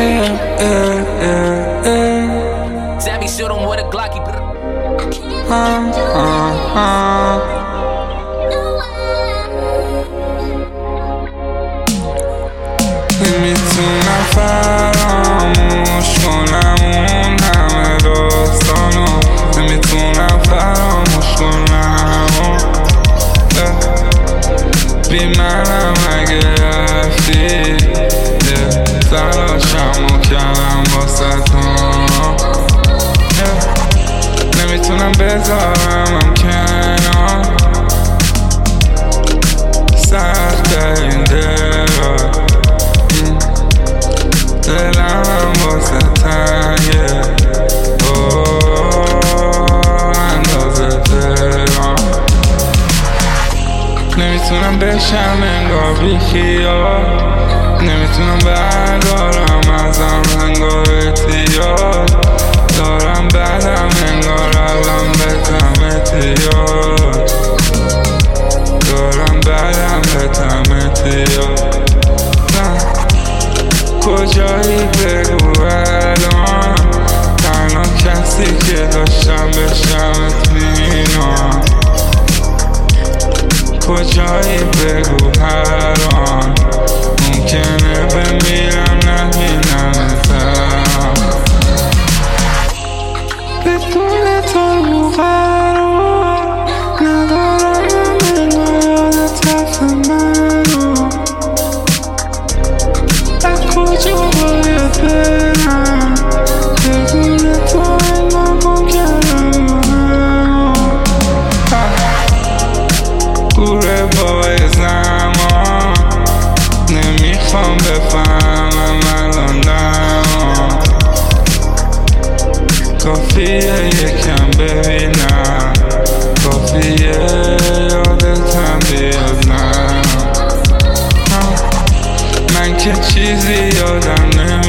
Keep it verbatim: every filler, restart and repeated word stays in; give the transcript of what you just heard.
yeah, yeah, yeah, yeah. Sammy shoot him with a Glocky. Uh, uh, uh. نمیتونم فراموش کنم اون همه داستانو، نمیتونم فراموش کنم بی منم اگه رفتی تلاشمو کردم واسه تو، نمیتونم بذارمم کنار سخت این دلار، دلم واسه تنگه اندازه دلم، نمیتونم بشم انگار بی خیال، نمیتونم بردارم ازم انگار احتیاط دارم، بعدم انگار الان بهتم احتیاط دارم، بعدم بهتم احتیاط. کجایی بگو الان، تنها کسی که داشتم بشمت مینام، کجایی بگو هر آن ممکنه بمیرم نبینمتم، بدون تو قرار ندارم انگار یادت رفت منو، از کجا باید برم بدون تو انگار ممکنه گوره بای زمان، نمیخوام بفهمم الان دمان، کافیه یکم ببینم، کافیه یادتم بیاد نه، من که چیزی یادم نمیم